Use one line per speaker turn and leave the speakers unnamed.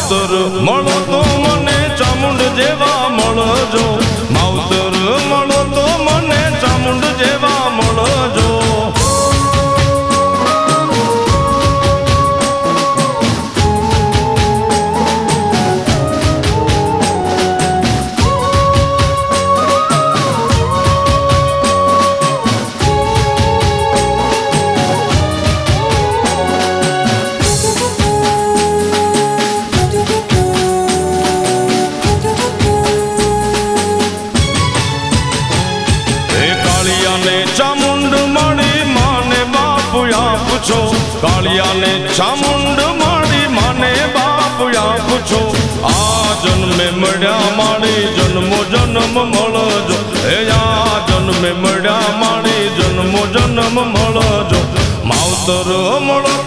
માવતર મળો તો મને ચામુંડ જેવા મળજો, માવતર મળો તો મને ચામુંડ જેવા મળજો. ચામુંડ માડી માને બાપુ આપું છો, કાળિયાને ચામુંડ માડી માને બાપુ આપું છો. આ જન્મે મળ્યા માડી જન્મો જન્મ મળજો, હે આ જન્મે મળ્યા માડી જન્મો જન્મ મળજો. માવતર મળો